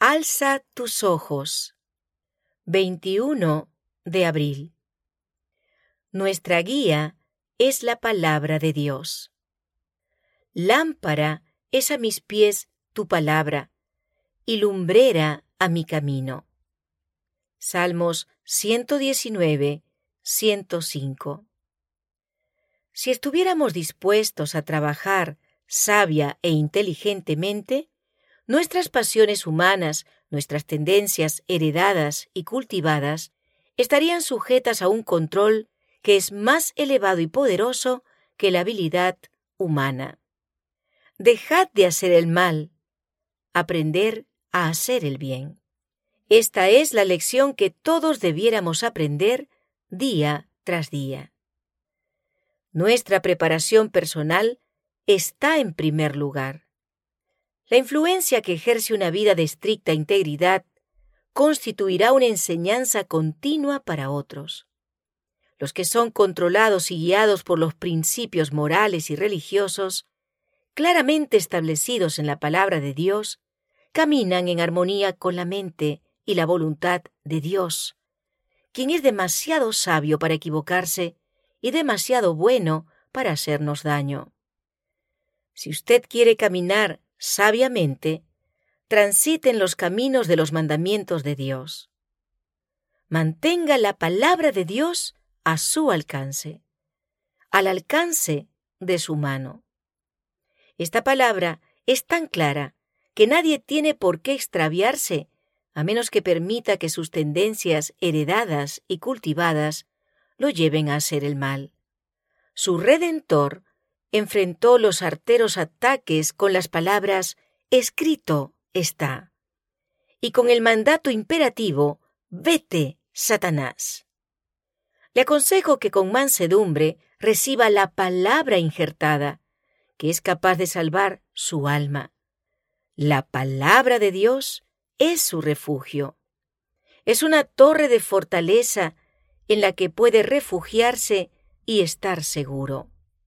Alza tus ojos. 21 de abril. Nuestra guía es la palabra de Dios. Lámpara es a mis pies tu palabra, y lumbrera a mi camino. Salmos 119, 105. Si estuviéramos dispuestos a trabajar sabia e inteligentemente, nuestras pasiones humanas, nuestras tendencias heredadas y cultivadas, estarían sujetas a un control que es más elevado y poderoso que la habilidad humana. Dejad de hacer el mal, aprender a hacer el bien. Esta es la lección que todos debiéramos aprender día tras día. Nuestra preparación personal está en primer lugar. La influencia que ejerce una vida de estricta integridad constituirá una enseñanza continua para otros. Los que son controlados y guiados por los principios morales y religiosos, claramente establecidos en la palabra de Dios, caminan en armonía con la mente y la voluntad de Dios, quien es demasiado sabio para equivocarse y demasiado bueno para hacernos daño. Si usted quiere caminar sabiamente, transite en los caminos de los mandamientos de Dios. Mantenga la palabra de Dios a su alcance, al alcance de su mano. Esta palabra es tan clara que nadie tiene por qué extraviarse a menos que permita que sus tendencias heredadas y cultivadas lo lleven a hacer el mal. Su Redentor enfrentó los arteros ataques con las palabras «escrito está» y con el mandato imperativo «vete, Satanás». Le aconsejo que con mansedumbre reciba la palabra injertada, que es capaz de salvar su alma. La palabra de Dios es su refugio. Es una torre de fortaleza en la que puede refugiarse y estar seguro.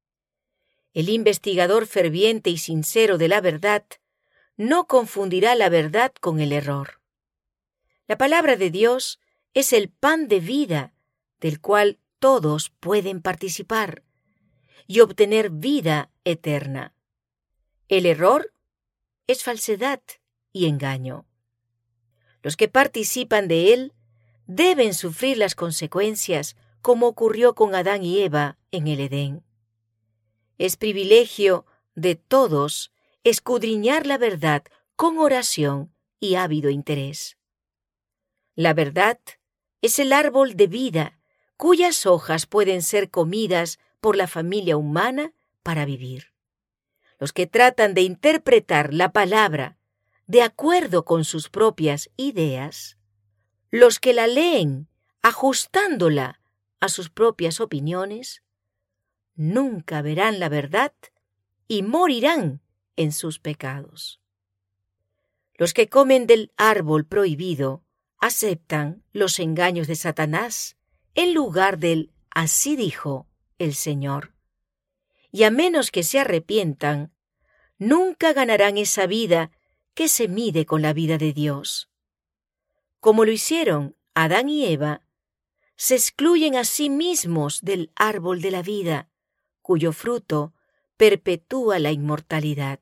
El investigador ferviente y sincero de la verdad no confundirá la verdad con el error. La palabra de Dios es el pan de vida del cual todos pueden participar y obtener vida eterna. El error es falsedad y engaño. Los que participan de él deben sufrir las consecuencias, como ocurrió con Adán y Eva en el Edén. Es privilegio de todos escudriñar la verdad con oración y ávido interés. La verdad es el árbol de vida cuyas hojas pueden ser comidas por la familia humana para vivir. Los que tratan de interpretar la palabra de acuerdo con sus propias ideas, los que la leen ajustándola a sus propias opiniones, nunca verán la verdad y morirán en sus pecados. Los que comen del árbol prohibido aceptan los engaños de Satanás en lugar del «así dijo el Señor». Y a menos que se arrepientan, nunca ganarán esa vida que se mide con la vida de Dios. Como lo hicieron Adán y Eva, se excluyen a sí mismos del árbol de la vida, cuyo fruto perpetúa la inmortalidad.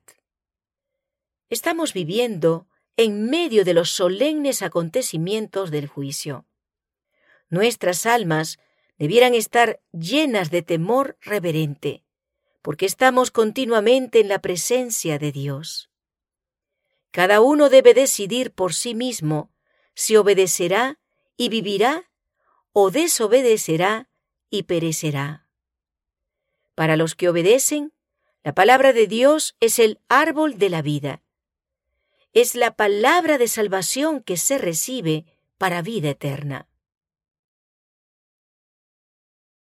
Estamos viviendo en medio de los solemnes acontecimientos del juicio. Nuestras almas debieran estar llenas de temor reverente, porque estamos continuamente en la presencia de Dios. Cada uno debe decidir por sí mismo si obedecerá y vivirá o desobedecerá y perecerá. Para los que obedecen, la palabra de Dios es el árbol de la vida. Es la palabra de salvación que se recibe para vida eterna.